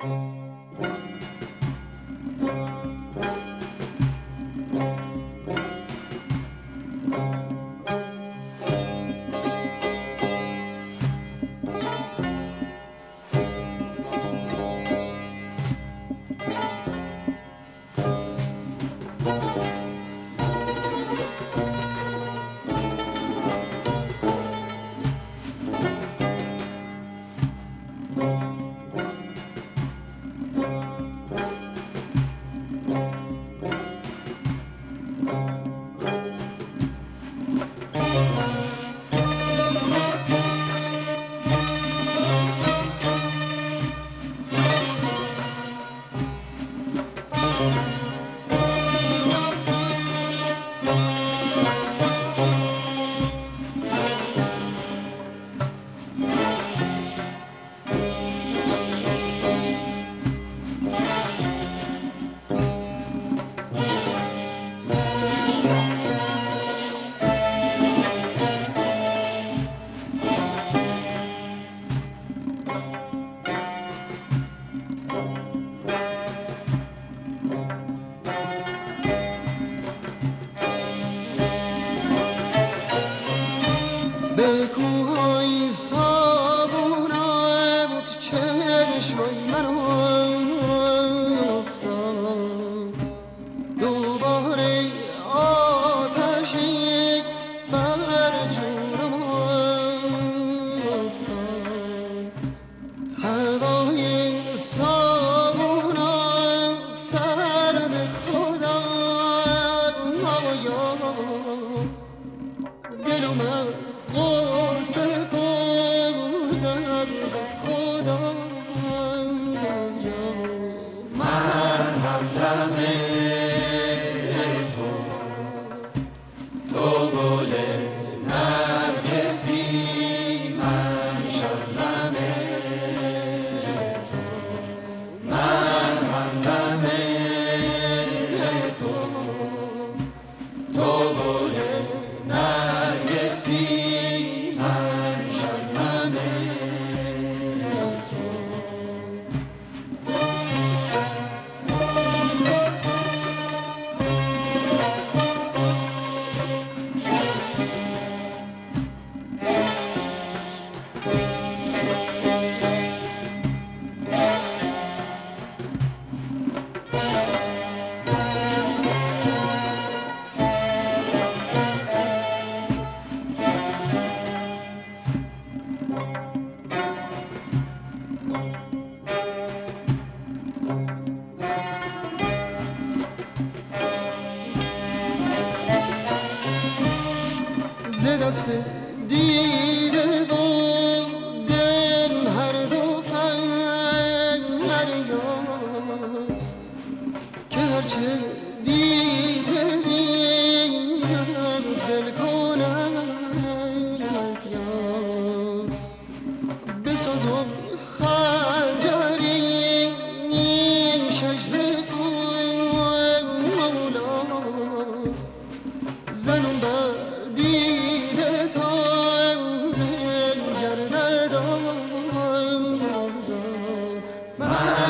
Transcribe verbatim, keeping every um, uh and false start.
به کوه‌های صابونم تو چشمای من افتاد دوباره آتشی بر جونم افتاد هوای صابونم سرد خودم دلم از قصه بردم خدا من هم دمه تو تو گل نرگسی من شدمه تو من هم دمه تو تو گل نرگسی من شبنمه تو ز دست دیده و دل هر دو فریاد که هرچه دیده بینم دل کنم یاد بسازم خنجری شش زفون مولا زنم بر دیده تا دل گرده دازاد من